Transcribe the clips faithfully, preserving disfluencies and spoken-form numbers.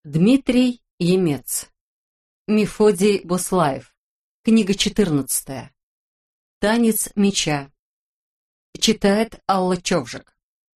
Дмитрий Емец. Мефодий Буслаев. Книга четырнадцатая. Танец меча. Читает Алла Човжик.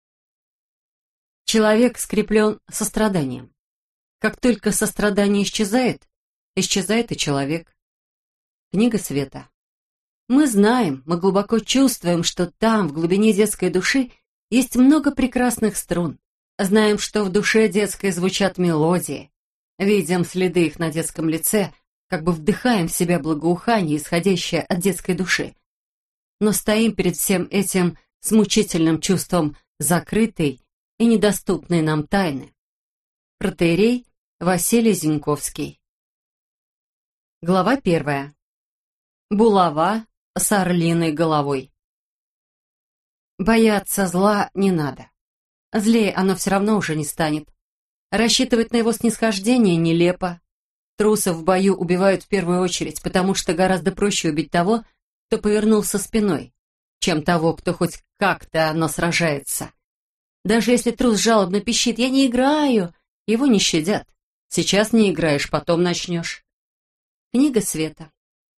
Человек скреплен состраданием. Как только сострадание исчезает, исчезает и человек. Книга Света. Мы знаем, мы глубоко чувствуем, что там, в глубине детской души, есть много прекрасных струн. Знаем, что в душе детской звучат мелодии. Видим следы их на детском лице, как бы вдыхаем в себя благоухание, исходящее от детской души. Но стоим перед всем этим с мучительным чувством закрытой и недоступной нам тайны. Протоиерей Василий Зиньковский. Глава первая. Булава с орлиной головой. Бояться зла не надо. Злее оно все равно уже не станет. Рассчитывать на его снисхождение нелепо. Трусов в бою убивают в первую очередь, потому что гораздо проще убить того, кто повернулся спиной, чем того, кто хоть как-то, но сражается. Даже если трус жалобно пищит «я не играю», его не щадят. Сейчас не играешь, потом начнешь. Книга Света.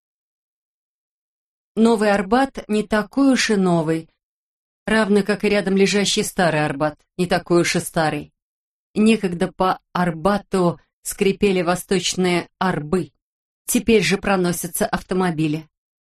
Новый Арбат не такой уж и новый, равно как и рядом лежащий старый Арбат, не такой уж и старый. Некогда по Арбату скрипели восточные арбы, теперь же проносятся автомобили.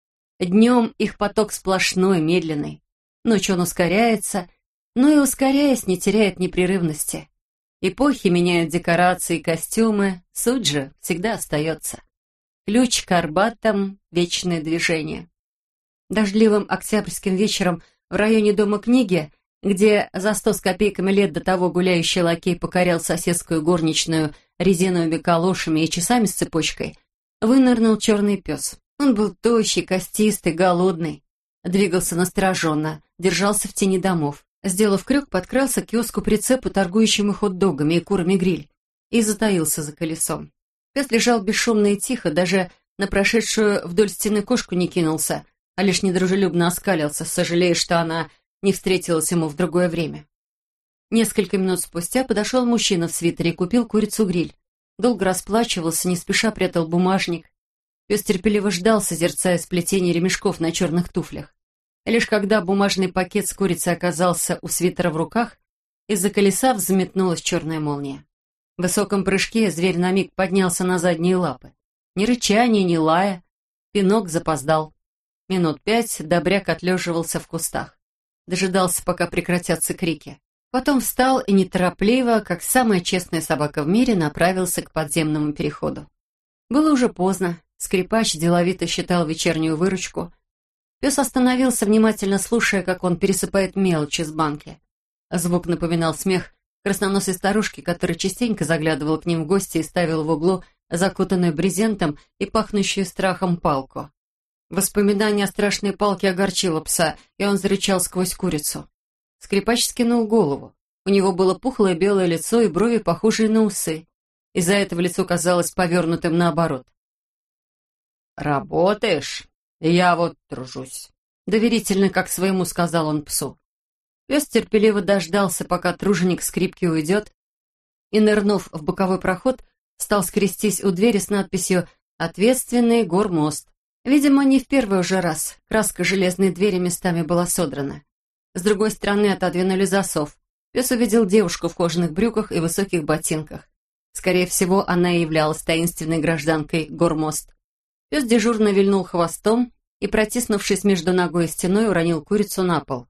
Днем их поток сплошной, медленный, ночью он ускоряется, но и ускоряясь не теряет непрерывности. Эпохи меняют декорации и костюмы, суть же всегда остается. Ключ к Арбатам — вечное движение. Дождливым октябрьским вечером в районе Дома книги, где за сто с копейками лет до того гуляющий лакей покорял соседскую горничную резиновыми калошами и часами с цепочкой, вынырнул черный пес. Он был тощий, костистый, голодный, двигался настороженно, держался в тени домов. Сделав крюк, подкрался к киоску-прицепу, торгующему хот-догами и курами-гриль, и затаился за колесом. Пес лежал бесшумно и тихо, даже на прошедшую вдоль стены кошку не кинулся, а лишь недружелюбно оскалился, сожалея, что она не встретилась ему в другое время. Несколько минут спустя подошел мужчина в свитере и купил курицу-гриль. Долго расплачивался, не спеша прятал бумажник. Пес терпеливо ждал, созерцая сплетение ремешков на черных туфлях. И лишь когда бумажный пакет с курицей оказался у свитера в руках, из-за колеса взметнулась черная молния. В высоком прыжке зверь на миг поднялся на задние лапы. Ни рычания, ни лая. Пинок запоздал. Минут пять добряк отлеживался в кустах. Дожидался, пока прекратятся крики. Потом встал и неторопливо, как самая честная собака в мире, направился к подземному переходу. Было уже поздно. Скрипач деловито считал вечернюю выручку. Пес остановился, внимательно слушая, как он пересыпает мелочь из банки. Звук напоминал смех красноносой старушки, которая частенько заглядывала к ним в гости и ставила в углу закутанную брезентом и пахнущую страхом палку. Воспоминание о страшной палке огорчило пса, и он зарычал сквозь курицу. Скрипач скинул голову. У него было пухлое белое лицо и брови, похожие на усы. Из-за этого лицо казалось повернутым наоборот. «Работаешь? Я вот тружусь», — доверительно, как своему, сказал он псу. Пес терпеливо дождался, пока труженик скрипки уйдет, и, нырнув в боковой проход, стал скрестись у двери с надписью «Ответственный гормост». Видимо, не в первый уже раз. Краска железной двери местами была содрана. С другой стороны отодвинули засов. Пес увидел девушку в кожаных брюках и высоких ботинках. Скорее всего, она и являлась таинственной гражданкой Гормост. Пес дежурно вильнул хвостом и, протиснувшись между ногой и стеной, уронил курицу на пол.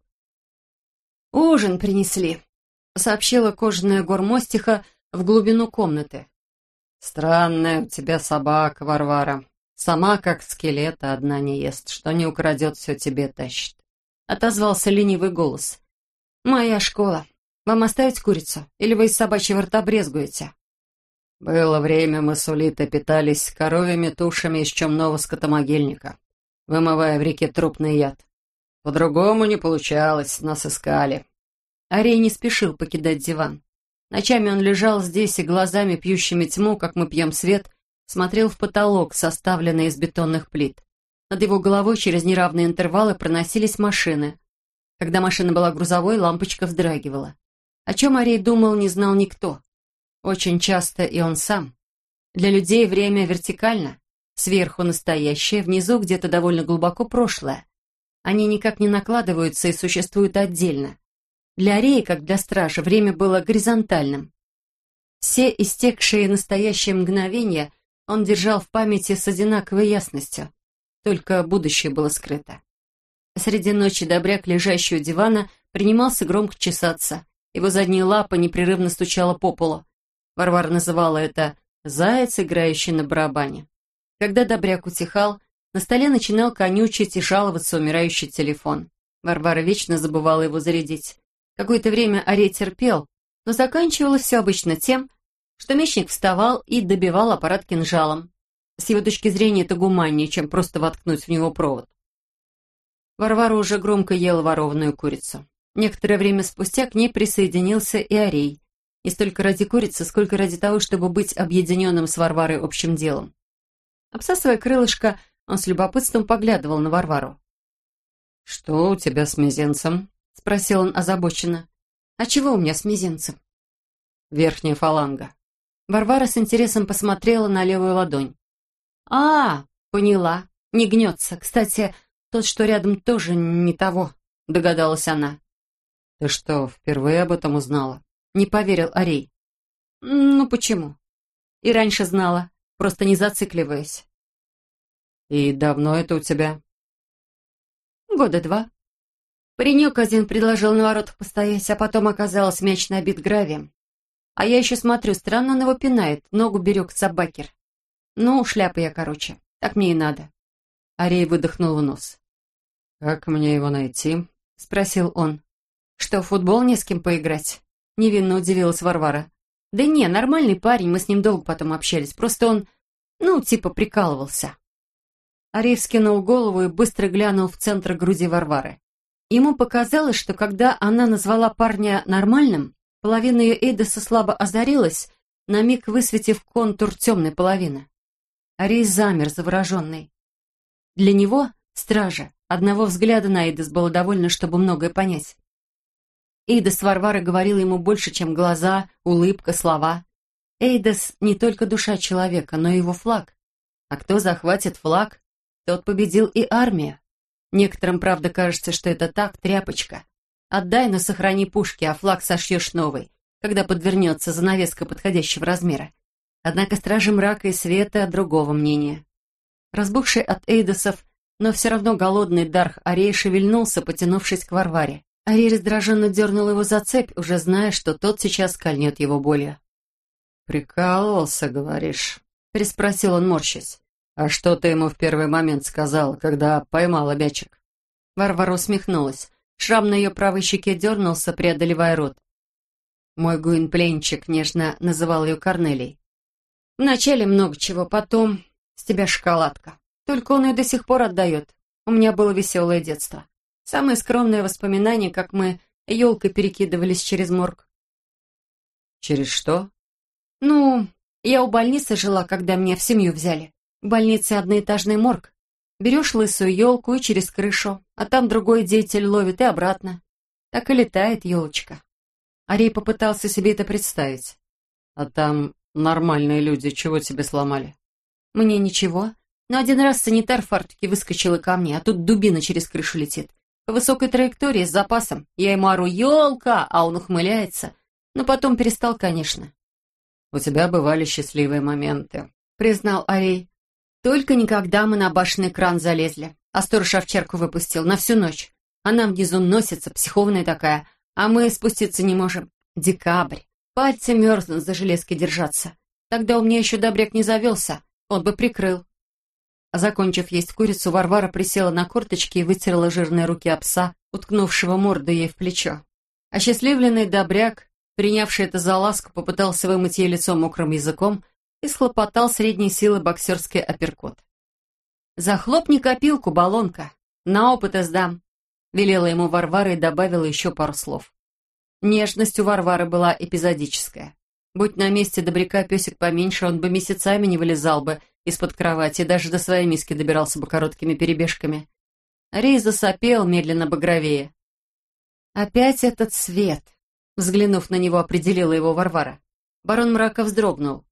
«Ужин принесли», — сообщила кожаная Гормостиха в глубину комнаты. «Странная у тебя собака, Варвара. Сама, как скелета, одна не ест. Что не украдет, все тебе тащит», — отозвался ленивый голос. «Моя школа. Вам оставить курицу? Или вы из собачьего рта брезгуете?» «Было время, мы с Улитой питались коровьими тушами из чумного скотомогильника, вымывая в реке трупный яд. По-другому не получалось, нас искали». Арей не спешил покидать диван. Ночами он лежал здесь и глазами, пьющими тьму, как мы пьем свет, смотрел в потолок, составленный из бетонных плит. Над его головой через неравные интервалы проносились машины. Когда машина была грузовой, лампочка вздрагивала. О чем Арей думал, не знал никто. Очень часто и он сам. Для людей время вертикально. Сверху настоящее, внизу где-то довольно глубоко прошлое. Они никак не накладываются и существуют отдельно. Для Ареи, как для стража, время было горизонтальным. Все истекшие настоящие мгновения он держал в памяти с одинаковой ясностью. Только будущее было скрыто. Среди ночи добряк, лежащий у дивана, принимался громко чесаться. Его задняя лапа непрерывно стучала по полу. Варвара называла это «заяц, играющий на барабане». Когда добряк утихал, на столе начинал конючить и жаловаться умирающий телефон. Варвара вечно забывала его зарядить. Какое-то время Арей терпел, но заканчивалось все обычно тем, что мечник вставал и добивал аппарат кинжалом. С его точки зрения это гуманнее, чем просто воткнуть в него провод. Варвара уже громко ела ворованную курицу. Некоторое время спустя к ней присоединился и Арей. Не столько ради курицы, сколько ради того, чтобы быть объединенным с Варварой общим делом. Обсасывая крылышко, он с любопытством поглядывал на Варвару. «Что у тебя с мизинцем?» — спросил он озабоченно. «А чего у меня с мизинцем?» «Верхняя фаланга». Варвара с интересом посмотрела на левую ладонь. «А, поняла. Не гнется. Кстати, тот, что рядом, тоже не того», — догадалась она. «Ты что, впервые об этом узнала?» — не поверил Арей. «Ну, почему? И раньше знала, просто не зацикливаясь». «И давно это у тебя?» «Года два. Паренек один предложил на воротах постоять, а потом оказалось мяч набит гравием. А я еще смотрю, странно он его пинает, ногу берег собакер. Ну, шляпа я, короче, так мне и надо». Арей выдохнул в нос. «Как мне его найти?» — спросил он. «Что, в футбол не с кем поиграть?» — невинно удивилась Варвара. «Да не, нормальный парень, мы с ним долго потом общались, просто он, ну, типа прикалывался». Арей вскинул голову и быстро глянул в центр груди Варвары. Ему показалось, что когда она назвала парня нормальным, половина ее эйдоса слабо озарилась, на миг высветив контур темной половины. Арей замер, завороженный. Для него, стража, одного взгляда на эйдос было довольно, чтобы многое понять. Эйдос Варвары говорил ему больше, чем глаза, улыбка, слова. Эйдос не только душа человека, но и его флаг. А кто захватит флаг, тот победил и армию. Некоторым, правда, кажется, что это так, тряпочка. Отдай, но сохрани пушки, а флаг сошьешь новый, когда подвернется занавеска подходящего размера. Однако стражи мрака и света другого мнения. Разбухший от эйдосов, но все равно голодный Дарх Арей шевельнулся, потянувшись к Варваре. Арей раздраженно дернул его за цепь, уже зная, что тот сейчас кольнет его болью. «Прикалывался, говоришь?» — переспросил он, морщась. «А что ты ему в первый момент сказал, когда поймала мячик?» Варвара усмехнулась. Шрам на ее правой щеке дернулся, преодолевая рот. Мой Гуин-пленчик нежно называл ее Корнелией. «Вначале много чего, потом с тебя шоколадка. Только он ее до сих пор отдает. У меня было веселое детство. Самые скромные воспоминания, как мы елкой перекидывались через морг». «Через что?» «Ну, я у больницы жила, когда меня в семью взяли. В больнице одноэтажный морг. Берешь лысую елку и через крышу, а там другой деятель ловит и обратно. Так и летает елочка». Арей попытался себе это представить. «А там нормальные люди чего тебе сломали?» «Мне ничего. Но один раз санитар в фартуке выскочила ко мне, а тут дубина через крышу летит. По высокой траектории, с запасом. Я ему ору «Елка!», а он ухмыляется. Но потом перестал, конечно». «У тебя бывали счастливые моменты», — признал Арей. «Только никогда мы на башенный кран залезли, а сторож овчарку выпустил на всю ночь. Она внизу носится, психованная такая, а мы спуститься не можем. Декабрь. Пальцы мерзнут за железки держаться. Тогда у меня еще добряк не завелся, он бы прикрыл». Закончив есть курицу, Варвара присела на корточки и вытерла жирные руки об пса, уткнувшего морду ей в плечо. Осчастливленный добряк, принявший это за ласку, попытался вымыть ей лицо мокрым языком и схлопотал средней силы боксерский апперкот. «Захлопни копилку, баллонка, на опыт сдам», — велела ему Варвара и добавила еще пару слов. Нежность у Варвары была эпизодическая. Будь на месте добряка песик поменьше, он бы месяцами не вылезал бы из-под кровати и даже до своей миски добирался бы короткими перебежками. Арей засопел, медленно багровее. «Опять этот свет», — взглянув на него, определила его Варвара. Барон мрака вздрогнул.